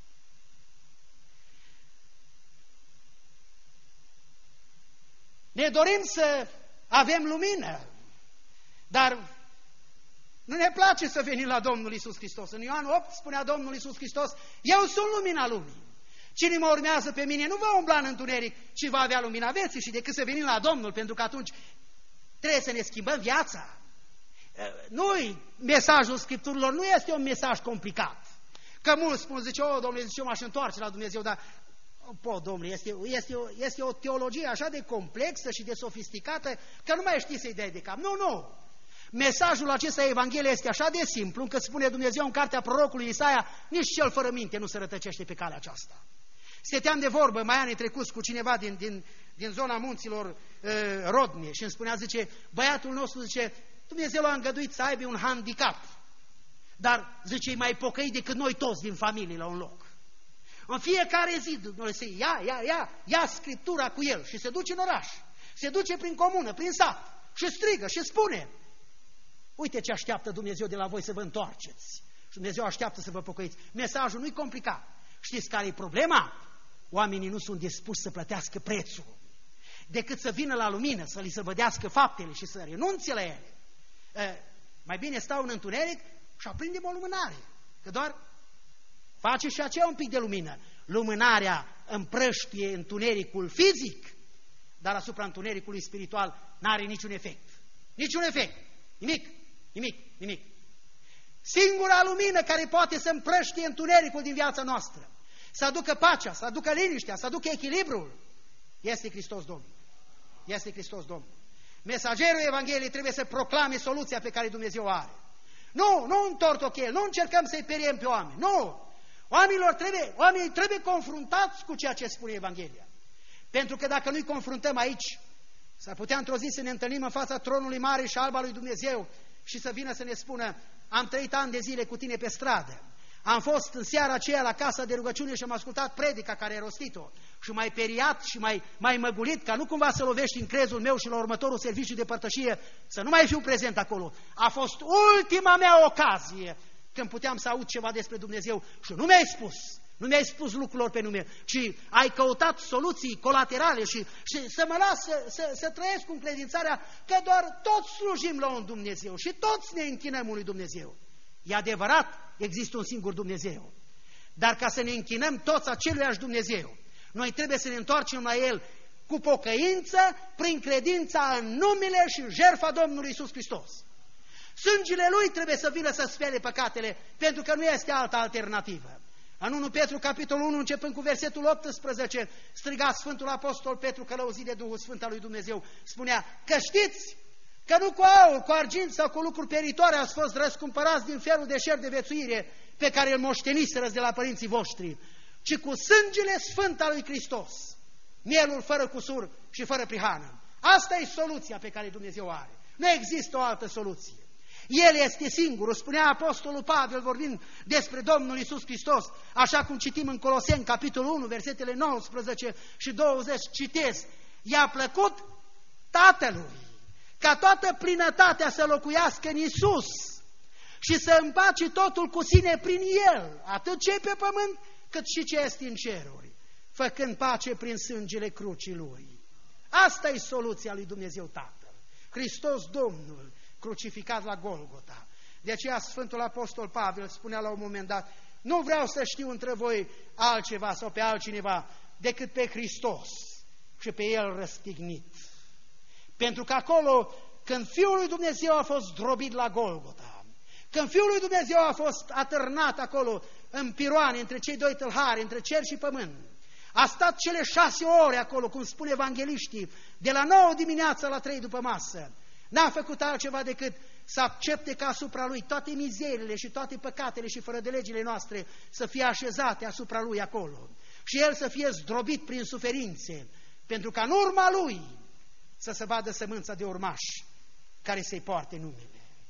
Ne dorim să avem lumină, dar nu ne place să venim la Domnul Iisus Hristos. În Ioan opt spunea Domnul Iisus Hristos, eu sunt lumina lumii. Cine mă urmează pe mine nu va umbla în întuneric, ci va avea lumina vieții. Și decât să venim la Domnul, pentru că atunci trebuie să ne schimbăm viața. Nu-i mesajul Scripturilor, nu este un mesaj complicat. Că mulți spun, zice, o, Domnule, zice, eu m-aș întoarce la Dumnezeu, dar, po, Domnule, este, este, este o teologie așa de complexă și de sofisticată, că nu mai știi să-i dai de cap. Nu, nu. Mesajul acesta Evanghelie este așa de simplu, încât spune Dumnezeu în cartea prorocului Isaia, nici cel fără minte nu se rătăcește pe calea aceasta. Stăteam de vorbă mai anii trecuți cu cineva din, din, din zona munților uh, Rodnie și îmi spunea, zice, băiatul nostru, zice, Dumnezeu l-a îngăduit să aibă un handicap. Dar, zice, e mai pocăit decât noi toți din familie la un loc. În fiecare zi, Dumnezeu ia, ia, ia, ia Scriptura cu el și se duce în oraș, se duce prin comună, prin sat și strigă și spune: uite ce așteaptă Dumnezeu de la voi, să vă întoarceți. Și Dumnezeu așteaptă să vă pocăiți. Mesajul nu-i complicat. Știți care e problema? Oamenii nu sunt dispuși să plătească prețul, decât să vină la lumină, să li se vădească faptele și să renunțe la ele. E, mai bine stau în întuneric și aprindem o lumânare, că doar face și aceea un pic de lumină. Lumânarea împrăștie întunericul fizic, dar asupra întunericului spiritual n-are niciun efect. Niciun efect. Nimic, nimic, nimic. Singura lumină care poate să împrăștie întunericul din viața noastră, să aducă pacea, să aducă liniștea, să aducă echilibrul, este Hristos Domnul. Este Hristos Domnul. Mesagerul Evangheliei trebuie să proclame soluția pe care Dumnezeu o are. Nu, nu întortochel, nu încercăm să-i periem pe oameni, nu. Oamenilor trebuie, oamenii trebuie confruntați cu ceea ce spune Evanghelia. Pentru că dacă nu-i confruntăm aici, s-ar putea într-o zi să ne întâlnim în fața tronului mare și alb al lui Dumnezeu și să vină să ne spună: am trăit ani de zile cu tine pe stradă, am fost în seara aceea la casa de rugăciune și am ascultat predica care ai rostit-o și m-ai periat și m-ai, m-ai măgulit ca nu cumva să lovești în crezul meu și la următorul serviciu de părtășie să nu mai fiu prezent acolo. A fost ultima mea ocazie când puteam să aud ceva despre Dumnezeu și nu mi-ai spus, nu mi-ai spus lucrurilor pe nume, ci ai căutat soluții colaterale și, și să mă las să, să, să trăiesc cu încredințarea că doar toți slujim la un Dumnezeu și toți ne închinăm unui Dumnezeu. E adevărat, există un singur Dumnezeu, dar ca să ne închinăm toți aceluiași Dumnezeu, noi trebuie să ne întoarcem la El cu pocăință, prin credința în numele și jertfa Domnului Iisus Hristos. Sângele Lui trebuie să vină să spele păcatele, pentru că nu este altă alternativă. În unu Petru, capitolul unu, începând cu versetul optsprezece, striga Sfântul Apostol Petru, călăuzit de Duhul Sfânt al lui Dumnezeu, spunea că știți că nu cu aur, cu argint sau cu lucruri peritoare ați fost răscumpărați din felul de șer de vețuire pe care îl moșteniseră de la părinții voștri, ci cu sângele sfânt al lui Hristos, mielul fără cusur și fără prihană. Asta e soluția pe care Dumnezeu o are. Nu există o altă soluție. El este singurul, spunea Apostolul Pavel vorbind despre Domnul Iisus Hristos, așa cum citim în Coloseni, capitolul unu, versetele nouăsprezece și douăzeci, citez: i-a plăcut Tatălui ca toată plinătatea să locuiască în Iisus și să împace totul cu sine prin El, atât ce pe pământ, cât și ce este în ceruri, făcând pace prin sângele crucii Lui. Asta e soluția lui Dumnezeu Tatăl, Hristos Domnul, crucificat la Golgota. De aceea Sfântul Apostol Pavel spunea la un moment dat: nu vreau să știu între voi altceva sau pe altcineva decât pe Hristos și pe El răstignit. Pentru că acolo, când Fiul lui Dumnezeu a fost zdrobit la Golgota, când Fiul lui Dumnezeu a fost atârnat acolo în piroane între cei doi tâlhari, între cer și pământ, a stat cele șase ore acolo, cum spune evangeliștii, de la nouă dimineața la trei după masă, n-a făcut altceva decât să accepte ca asupra Lui toate mizerile și toate păcatele și fără de legile noastre să fie așezate asupra Lui acolo și El să fie zdrobit prin suferințe, pentru ca în urma Lui să se vadă sămânța de urmași care să-i poarte numele.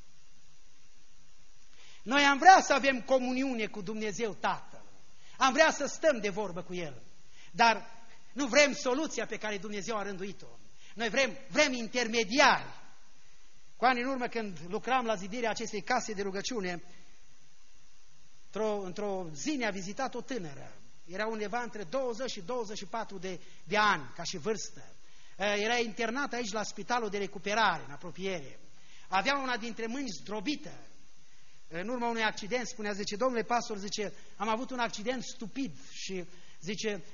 Noi am vrea să avem comuniune cu Dumnezeu Tatăl, am vrea să stăm de vorbă cu El, dar nu vrem soluția pe care Dumnezeu a rânduit-o. Noi vrem, vrem intermediari. Cu ani în urmă, când lucram la zidirea acestei case de rugăciune, într-o, într-o zi ne-a vizitat o tânără. Era undeva între douăzeci și douăzeci și patru de, de ani, ca și vârstă. Era internată aici la spitalul de recuperare, în apropiere. Avea una dintre mâini zdrobită. În urma unui accident, spunea, zice, domnule pastor, zice, am avut un accident stupid și, zice,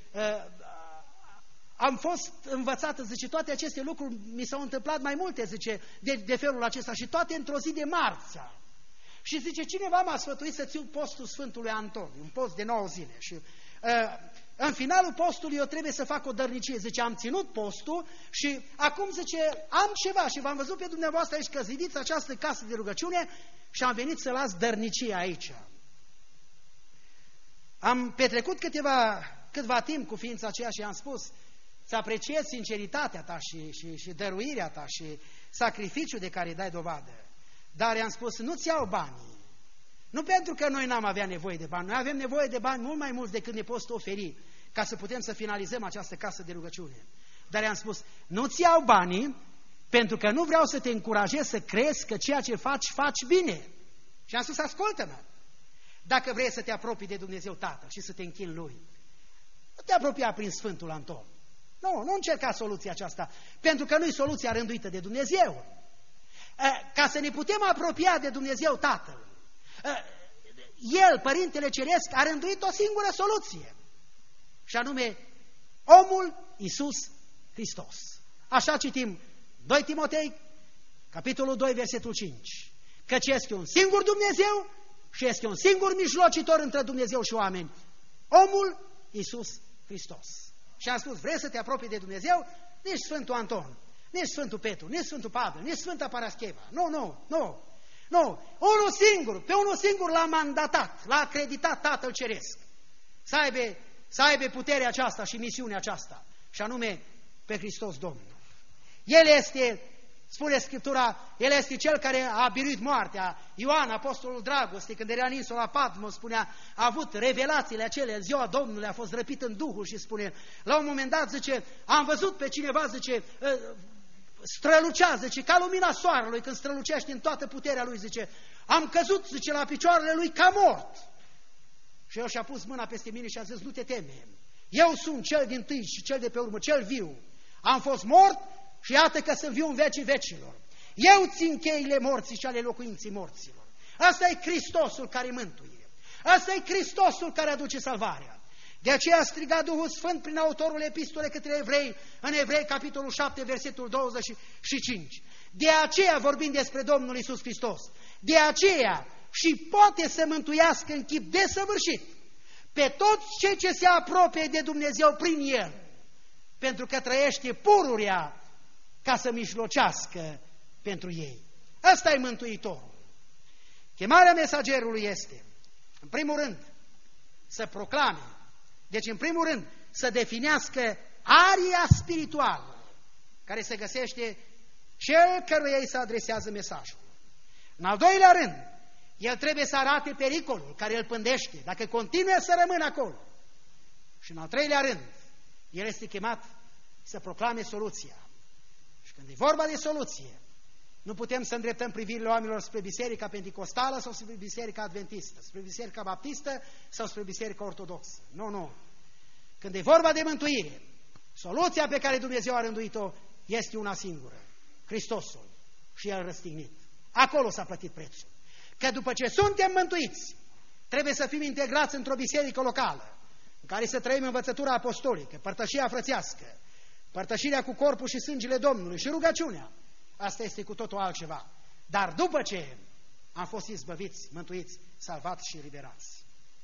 am fost învățată, zice, toate aceste lucruri mi s-au întâmplat mai multe, zice, de, de felul acesta și toate într-o zi de marță. Și zice, cineva m-a sfătuit să țiu postul Sfântului Antoniu, un post de nouă zile. Și uh, în finalul postului eu trebuie să fac o dărnicie. Zice, am ținut postul și acum, zice, am ceva și v-am văzut pe dumneavoastră aici că zidiți această casă de rugăciune și am venit să las dărnicie aici. Am petrecut câteva, câtva timp cu ființa aceea și am spus, să apreciez sinceritatea ta și, și, și dăruirea ta și sacrificiul de care îi dai dovadă. Dar i-am spus, nu-ți iau banii, Nu pentru că noi n-am avea nevoie de bani, noi avem nevoie de bani mult mai mulți decât ne poți oferi ca să putem să finalizăm această casă de rugăciune. Dar i-am spus, nu-ți iau banii pentru că nu vreau să te încurajez să crezi că ceea ce faci, faci bine. Și am spus, ascultă-mă, dacă vrei să te apropii de Dumnezeu Tatăl și să te închini Lui, nu te apropia prin Sfântul Anton. Nu, nu încerca soluția aceasta, pentru că nu-i soluția rânduită de Dumnezeu. Ca să ne putem apropia de Dumnezeu Tatăl, El, Părintele Ceresc, a rânduit o singură soluție, și anume omul Iisus Hristos. Așa citim doi Timotei, capitolul doi, versetul cinci. Căci este un singur Dumnezeu și este un singur mijlocitor între Dumnezeu și oameni, omul Iisus Hristos. Și am spus, vrei să te apropii de Dumnezeu? Nici Sfântul Anton, nici Sfântul Petru, nici Sfântul Pavel, nici Sfânta Parascheva. Nu, nu, nu. Nu, unul singur, pe unul singur l-a mandatat, l-a acreditat Tatăl Ceresc să aibă, să aibă puterea aceasta și misiunea aceasta, și anume pe Hristos Domnul. El este, spune Scriptura, El este Cel care a biruit moartea. Ioan, apostolul dragostei, când era nins-o la Patmos, spunea, a avut revelațiile acelea, în ziua Domnului a fost răpit în Duhul și spune, la un moment dat, zice, am văzut pe cineva, zice, strălucea, zice, ca lumina soarelui când strălucește în toată puterea lui, zice, am căzut, zice, la picioarele lui ca mort. Și el și-a pus mâna peste mine și a zis, nu te teme, eu sunt cel dintâi și cel de pe urmă, cel viu. Am fost mort și iată că sunt viu în vecii vecilor. Eu țin cheile morții și ale locuinții morților. Asta e Hristosul care mântuie. Asta e Hristosul care aduce salvarea. De aceea a strigat Duhul Sfânt prin autorul epistolei către evrei, în Evrei, capitolul șapte, versetul douăzeci și cinci. De aceea vorbim despre Domnul Iisus Hristos. De aceea și poate să mântuiască în chip desăvârșit pe toți cei ce se apropie de Dumnezeu prin El, pentru că trăiește pururea ca să mijlocească pentru ei. Ăsta e Mântuitorul. Chemarea mesagerului este, în primul rând, să proclame, deci în primul rând să definească aria spirituală care se găsește cel căruia îi se adresează mesajul. În al doilea rând, el trebuie să arate pericolul care îl pândește, dacă continuă să rămână acolo. Și în al treilea rând, el este chemat să proclame soluția. Și când e vorba de soluție, nu putem să îndreptăm privirile oamenilor spre Biserica Penticostală sau spre Biserica Adventistă, spre Biserica Baptistă sau spre Biserica Ortodoxă. Nu, nu. Când e vorba de mântuire, soluția pe care Dumnezeu a rânduit-o este una singură, Hristosul și El răstignit. Acolo s-a plătit prețul. Că după ce suntem mântuiți, trebuie să fim integrați într-o biserică locală, în care să trăim învățătura apostolică, părtășia frățească, părtășirea cu corpul și sângele Domnului și rugăciunea. Asta este cu totul altceva. Dar după ce am fost izbăviți, mântuiți, salvați și eliberați,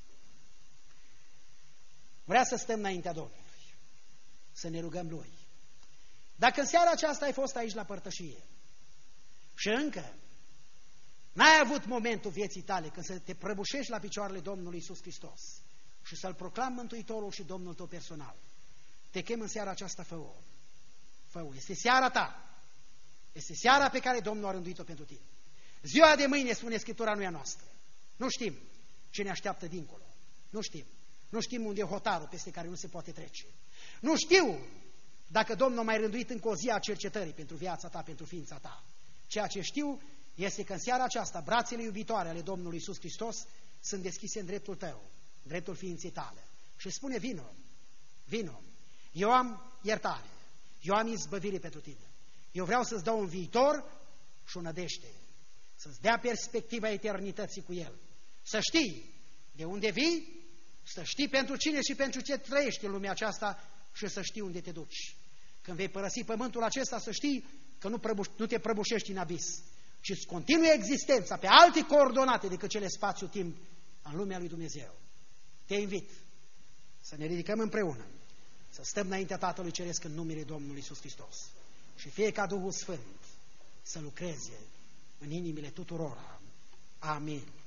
vrea să stăm înaintea Domnului, să ne rugăm Lui. Dacă în seara aceasta ai fost aici la părtășie și încă n-ai avut momentul vieții tale când să te prăbușești la picioarele Domnului Iisus Hristos și să-L proclami Mântuitorul și Domnul tău personal, te chem în seara aceasta, fă-o. Fă-o. Este seara ta. Este seara pe care Domnul a rânduit-o pentru tine. Ziua de mâine, spune Scriptura, nu e a noastră. Nu știm ce ne așteaptă dincolo. Nu știm. Nu știm unde e hotarul peste care nu se poate trece. Nu știu dacă Domnul a mai rânduit încă o zi a cercetării pentru viața ta, pentru ființa ta. Ceea ce știu este că în seara aceasta brațele iubitoare ale Domnului Iisus Hristos sunt deschise în dreptul tău, în dreptul ființei tale. Și spune, vino, vino, eu am iertare, eu am izbăvire pentru tine. Eu vreau să-ți dau un viitor și o nădejde, să-ți dea perspectiva eternității cu El. Să știi de unde vii, să știi pentru cine și pentru ce trăiești în lumea aceasta și să știi unde te duci. Când vei părăsi pământul acesta, să știi că nu, prăbuș, nu te prăbușești în abis, ci îți continui existența pe alte coordonate decât cele spațiu-timp în lumea lui Dumnezeu. Te invit să ne ridicăm împreună, să stăm înaintea Tatălui Ceresc în numele Domnului Iisus Hristos și fie ca Duhul Sfânt să lucreze în inimile tuturora. Amin.